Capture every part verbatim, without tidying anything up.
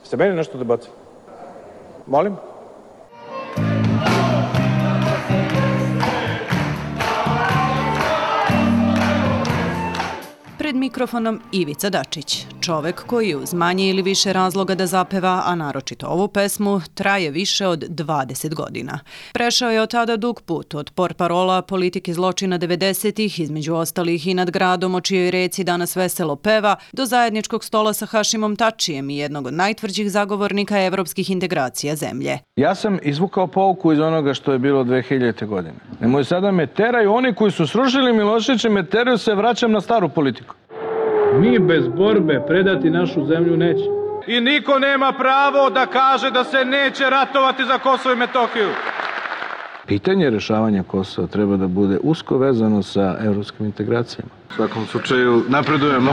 Ste meni nešto da bacite? Molim? Pred mikrofonom Ivica Dačić, čovek koji uz manje ili više razloga da zapeva, a naročito ovu pesmu, traje više od dvadeset godina. Prešao je od tada dug put, od portparola politike zločina devedesetih, između ostalih i nad gradom o čijoj reci danas veselo peva, do zajedničkog stola sa Hašimom Tačijem i jednog od najtvrđih zagovornika evropskih integracija zemlje. Ja sam izvukao pouku iz onoga što je bilo dve hiljadite. godine. Nemoj sada me teraju, oni koji su srušili Miloševića, me teraju, se vraćam na staru politiku. Mi bez borbe predati našu zemlju neće. I niko nema pravo da kaže da se neće ratovati za Kosovo i Metohiju. Pitanje rešavanja Kosova treba da bude usko vezano sa evropskim integracijama. U svakom slučaju napredujemo.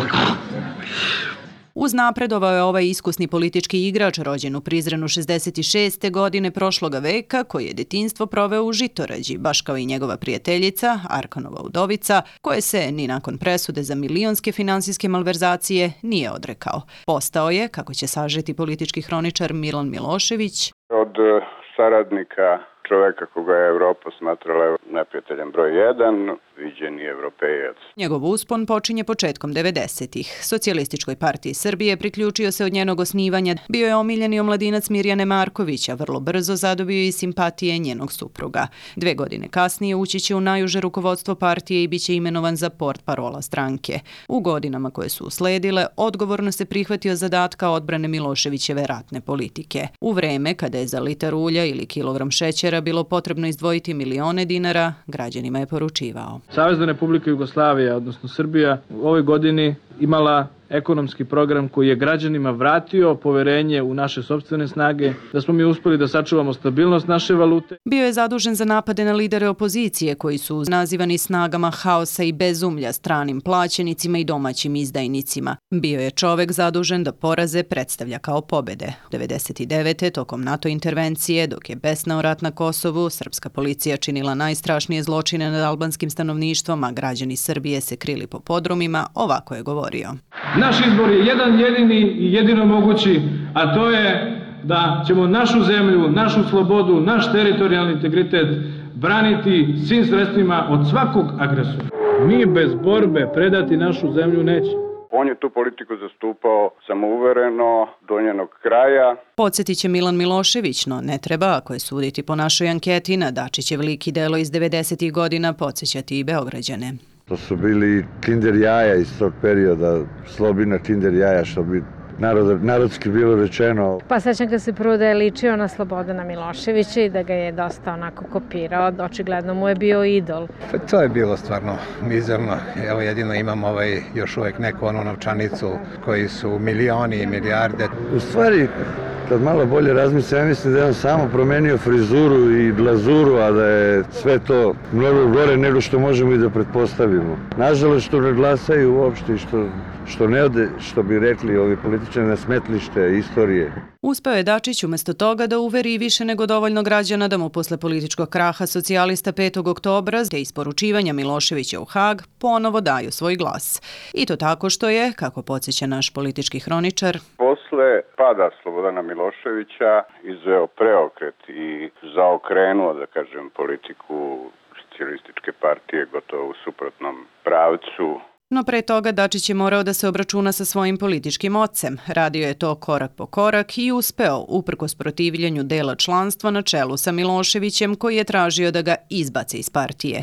Uz napredovao je ovaj iskusni politički igrač rođen u Prizrenu šezdeset šeste. godine prošloga veka, koji je detinjstvo proveo u Žitorađi, baš kao i njegova prijateljica, Arkanova udovica, koje se ni nakon presude za milionske finansijske malverzacije nije odrekao. Postao je, kako će sažeti politički hroničar Milan Milošević, od saradnika čoveka koga je Evropa smatrala neprijateljem broj jedan, viđeni evropejac. Njegov uspon počinje početkom devedesetih. Socijalističkoj partiji Srbije priključio se od njenog osnivanja, bio je omiljeni omladinac Mirjane Markovića, vrlo brzo zadobio i simpatije njenog supruga. Dve godine kasnije ući će u najuže rukovodstvo partije i bit će imenovan za portparola stranke. U godinama koje su usledile, odgovorno se prihvatio zadatka odbrane Miloševićeve ratne politike. U vreme kada je za litar ulja ili kilogram šećera bilo potrebno izdvojiti milione dinara, građanima je poručivao. Savezna Republika Jugoslavija, odnosno Srbija, u ovoj godini imala ekonomski program koji je građanima vratio poverenje u naše sopstvene snage, da smo mi uspeli da sačuvamo stabilnost naše valute. Bio je zadužen za napade na lidere opozicije koji su nazivani snagama haosa i bezumlja, stranim plaćenicima i domaćim izdajnicima. Bio je čovek zadužen da poraze predstavlja kao pobede. devedeset devete. tokom NATO intervencije, dok je besnao rat na Kosovu, srpska policija činila najstrašnije zločine nad albanskim stanovništvom, a građani Srbije se krili po podrumima, ovako je govorio. Naš izbor je jedan jedini i jedino mogući, a to je da ćemo našu zemlju, našu slobodu, naš teritorijalni integritet braniti svim sredstvima od svakog agresora. Mi bez borbe predati našu zemlju neće. On je tu politiku zastupao samouvereno do njenog kraja. Podsjetit će Milan Milošević, no ne treba, ako je suditi po našoj anketi, na Dačićev lik i delo iz devedesetih. godina podsjećati i Beograđane. To su bili kinder jaja iz tog perioda, slobina kinder jaja, što bi narod, narodski bilo rečeno. Pa sećam kad se prvo da je ličio na Slobodana Miloševića i da ga je dosta onako kopirao, očigledno mu je bio idol. Pa to je bilo stvarno mizerno. Evo jedino imam ovaj, još uvek neku onu novčanicu koji su milioni i milijarde. U stvari, kad malo bolje razmislim, ja mislim da je on samo promenio frizuru i glazuru, a da je sve to mnogo gore nego što možemo i da pretpostavimo. Nažalost, što ne glasaju uopšte i što, što ne ode, što bi rekli ovi političari, na smetlište istorije. Uspeo je Dačić umesto toga da uveri više nego dovoljno građana da mu posle političkog kraha socijalista petog oktobra te isporučivanja Miloševića u Hag ponovo daju svoj glas. I to tako što je, kako podsjeća naš politički hroničar, posle pada Slobodana Miloševića izveo preokret i zaokrenuo, da kažem, politiku socijalističke partije gotovo u suprotnom pravcu. No pre toga Dačić je morao da se obračuna sa svojim političkim ocem. Radio je to korak po korak i uspeo, uprkos protivljenju dela članstva na čelu sa Miloševićem, koji je tražio da ga izbace iz partije.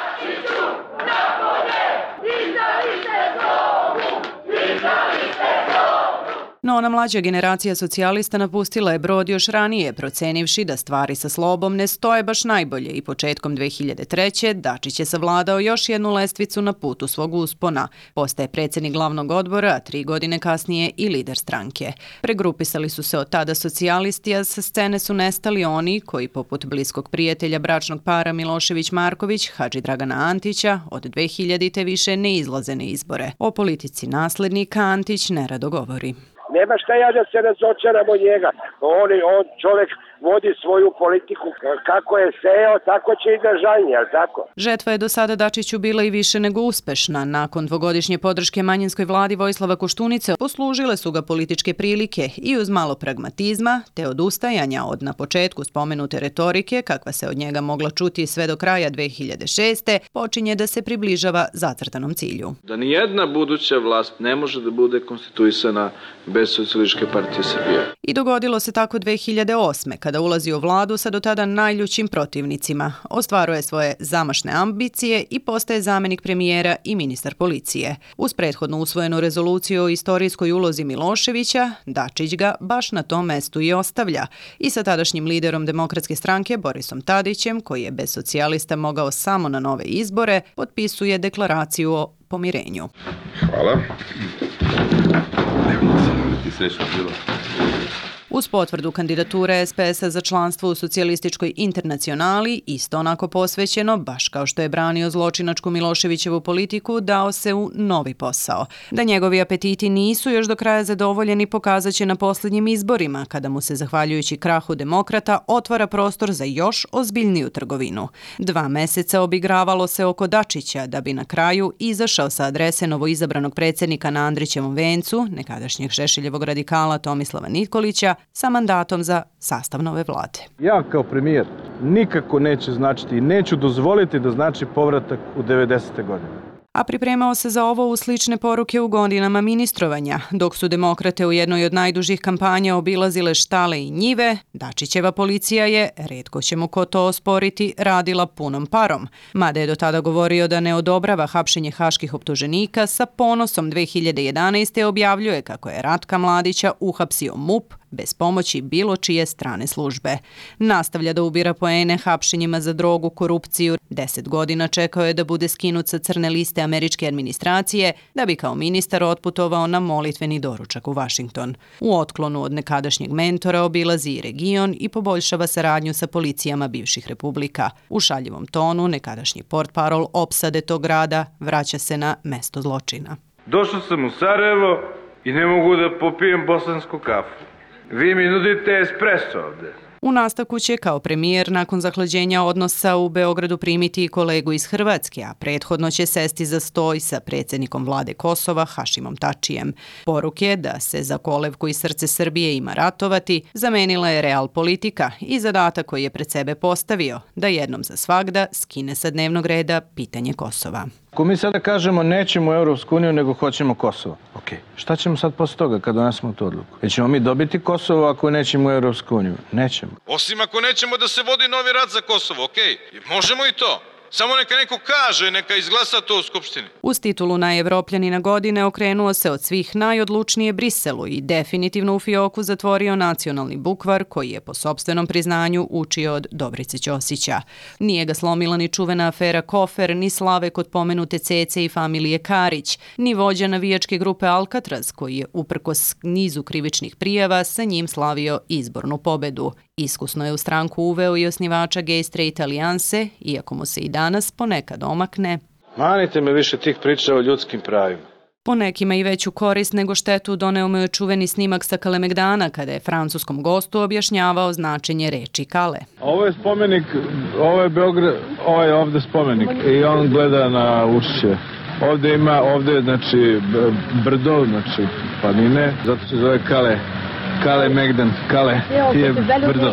No ona mlađa generacija socijalista napustila je brod još ranije, procenivši da stvari sa Slobom ne stoje baš najbolje i početkom dve hiljade treće. Dačić je savladao još jednu lestvicu na putu svog uspona. Postaje predsjednik glavnog odbora, a tri godine kasnije i lider stranke. Pregrupisali su se od tada socijalisti, a sa scene su nestali oni koji, poput bliskog prijatelja bračnog para Milošević-Marković, Hadži Dragana Antića, od dve hiljadite više ne izlaze na izbore. O politici naslednika Antić nerado govori. Nema šta ja da se razočaram od njega. On, on čovjek vodi svoju politiku. Kako je seo, tako će i da žanje, jel tako? Žetva je do sada Dačiću bila i više nego uspešna. Nakon dvogodišnje podrške manjinskoj vladi Vojislava Koštunice poslužile su ga političke prilike i uz malo pragmatizma te odustajanja od na početku spomenute retorike, kakva se od njega mogla čuti sve do kraja dve hiljade šeste. počinje da se približava zacrtanom cilju. Da nijedna buduća vlast ne može da bude konstituisana bez Socijalističke partije Srbije. I dogodilo se tako dve hiljade osme. kada ulazi u vladu sa do tada najljućim protivnicima, ostvaruje svoje zamašne ambicije i postaje zamenik premijera i ministar policije. Uz prethodno usvojenu rezoluciju o istorijskoj ulozi Miloševića, Dačić ga baš na tom mestu i ostavlja i sa tadašnjim liderom Demokratske stranke Borisom Tadićem, koji je bez socijalista mogao samo na nove izbore, potpisuje deklaraciju o pomirenju. Hvala. Ti srećno bilo. Uz potvrdu kandidature es pe es a za članstvo u socijalističkoj internacionali, isto onako posvećeno, baš kao što je branio zločinačku Miloševićevu politiku, dao se u novi posao. Da njegovi apetiti nisu još do kraja zadovoljeni pokazat će na posljednjim izborima, kada mu se, zahvaljujući krahu demokrata, otvara prostor za još ozbiljniju trgovinu. Dva meseca obigravalo se oko Dačića, da bi na kraju izašao sa adrese novoizabranog predsjednika na Andrićevom vencu, nekadašnjeg Šešeljevog radikala Tomislava Nikolića, sa mandatom za sastav nove vlade. Ja kao premijer nikako neće značiti i neću dozvoliti da znači povratak u devedesete godine. A pripremao se za ovo u slične poruke u godinama ministrovanja. Dok su demokrate u jednoj od najdužih kampanja obilazile štale i njive, Dačićeva policija je, retko će mu ko to osporiti, radila punom parom. Mada je do tada govorio da ne odobrava hapšenje haških optuženika, sa ponosom dve hiljade jedanaeste. objavljuje kako je Ratka Mladića uhapsio MUP bez pomoći bilo čije strane službe. Nastavlja da ubira poene hapšenjima za drogu, korupciju. Deset godina čekao je da bude skinut sa crne liste američke administracije, da bi kao ministar otputovao na molitveni doručak u Vašington. U otklonu od nekadašnjeg mentora obilazi i region i poboljšava saradnju sa policijama bivših republika. U šaljivom tonu nekadašnji portparol opsade tog grada vraća se na mesto zločina. Došao sam u Sarajevo i ne mogu da popijem bosansku kafu. Vi mi nudite espresso ovde. U nastavku će kao premijer nakon zahlađenja odnosa u Beogradu primiti i kolegu iz Hrvatske, a prethodno će sesti za stoj sa predsjednikom vlade Kosova Hašimom Tačijem. Poruke da se za kolevku i srce Srbije ima ratovati zamenila je real politika i zadatak koji je pred sebe postavio, da jednom za svagda skine sa dnevnog reda pitanje Kosova. Ako mi sada kažemo nećemo u Europsku uniju, nego hoćemo Kosovo. Ok, šta ćemo sad posle toga kad donesemo tu odluku? Jer ćemo mi dobiti Kosovo ako nećemo u Europsku uniju? Nećemo. Osim ako nećemo da se vodi novi rat za Kosovo, ok? Možemo i to. Samo neka neko kaže, neka izglasa to u Skupštini. Uz titulu najevropljanina godine okrenuo se od svih najodlučnije Briselu i definitivno u fioku zatvorio nacionalni bukvar koji je po sopstvenom priznanju učio od Dobrice Ćosića. Nije ga slomila ni čuvena afera Kofer, ni slave kod pomenute Cece i familije Karić, ni vođa navijačke grupe Alcatraz koji je uprkos nizu krivičnih prijava sa njim slavio izbornu pobedu. Iskusno je u stranku uveo i osnivača Gay Straight Alijanse, iako mu se i danas ponekad omakne. Manite me više tih priča o ljudskim pravima. Po nekima i veću korist nego štetu doneo mu je čuveni snimak sa Kalemegdana kada je francuskom gostu objašnjavao značenje reči Kale. Ovo je spomenik, ovo je Beograd, ovo je ovde spomenik i on gleda na ušće. Ovde ima, ovde je znači brdo, znači planine, zato se zove Kale. Kale Megdan, Kale je brdo.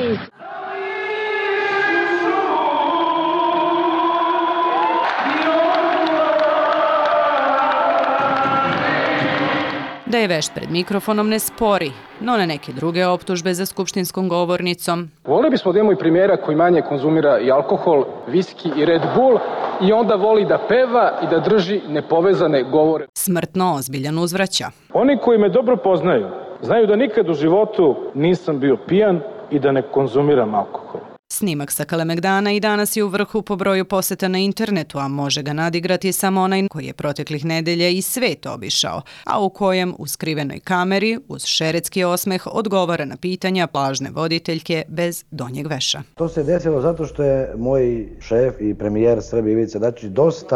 Da je vešt pred mikrofonom ne spori, no na neke druge optužbe za skupštinskom govornicom. Volili bismo da imamo i premijera koji manje konzumira i alkohol, viski i Red Bull i onda voli da peva i da drži nepovezane govore. Smrtno ozbiljan uzvraća. Oni koji me dobro poznaju, znaju da nikad u životu nisam bio pijan i da ne konzumiram alkohol. Snimak sa Kalemegdana i danas je u vrhu po broju poseta na internetu, a može ga nadigrati samo onaj koji je proteklih nedelja i svet obišao, a u kojem u skrivenoj kameri uz šeretski osmeh odgovara na pitanja plažne voditeljke bez donjeg veša. To se desilo zato što je moj šef i premijer Srbije Ivica Dačić dosta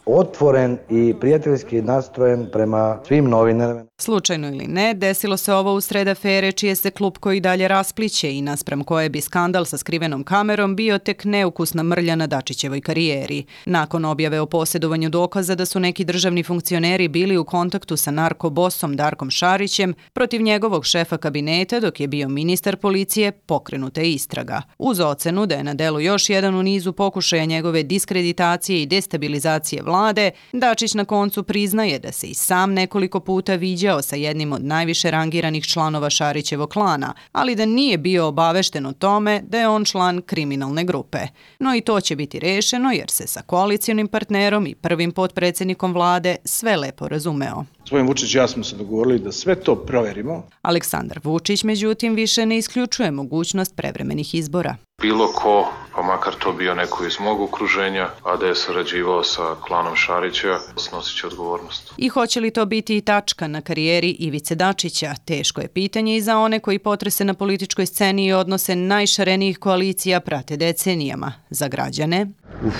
otvoren i prijateljski nastrojen prema svim novinarima. Slučajno ili ne, desilo se ovo usred afere čije se klupko i dalje raspliće i naspram koje bi skandal sa skrivenom kamerom bio tek neukusna mrlja na Dačićevoj karijeri. Nakon objave o posjedovanju dokaza da su neki državni funkcioneri bili u kontaktu sa narkobosom Darkom Šarićem, protiv njegovog šefa kabineta dok je bio ministar policije, pokrenuta je istraga. Uz ocenu da je na delu još jedan u nizu pokušaja njegove diskreditacije i destabilizacije vlade, Dačić na koncu priznaje da se i sam nekoliko puta viđao sa jednim od najviše rangiranih članova Šarićevog klana, ali da nije bio obavešten o tome da je on član kriminalne grupe. No i to će biti rešeno jer se sa koalicijonim partnerom i prvim potpredsjednikom vlade sve lepo razumeo. Gospodin Vučić i ja smo se dogovorili da sve to proverimo. Aleksandar Vučić, međutim, više ne isključuje mogućnost prevremenih izbora. Bilo ko, pa makar to bio neko iz mog okruženja, a da je sarađivao sa klanom Šarića, snosit će odgovornost. I hoće li to biti i tačka na karijeri Ivice Dačića? Teško je pitanje i za one koji potrese na političkoj sceni i odnose najšarenijih koalicija prate decenijama. Za građane? Uf,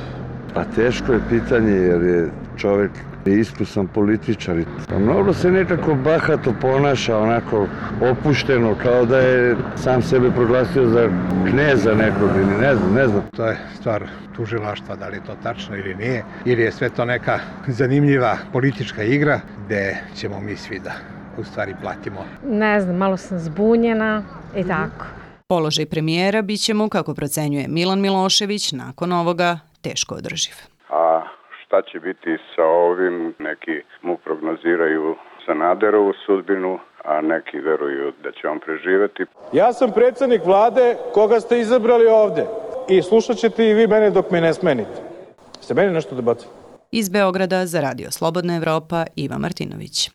pa teško je pitanje jer je čovjek iskusan političar. Mnogo se nekako bahato ponaša, onako opušteno, kao da je sam sebe proglasio za kneza nekog ili ne znam, ne znam. To je stvar tužilaštva, da li je to tačno ili nije, ili je sve to neka zanimljiva politička igra gde ćemo mi svi da u stvari platimo. Ne znam, malo sam zbunjena i tako. Položaj premijera bit će mu, kako procenjuje Milan Milošević, nakon ovoga teško održiv. A šta će biti sa ovim? Neki mu prognoziraju Sanaderovu sudbinu, a neki veruju da će on preživeti. Ja sam predsjednik vlade koga ste izabrali ovde i slušat ćete i vi mene dok me ne smenite. Ste meni nešto da bacite? Iz Beograda za Radio Slobodna Evropa, Iva Martinović.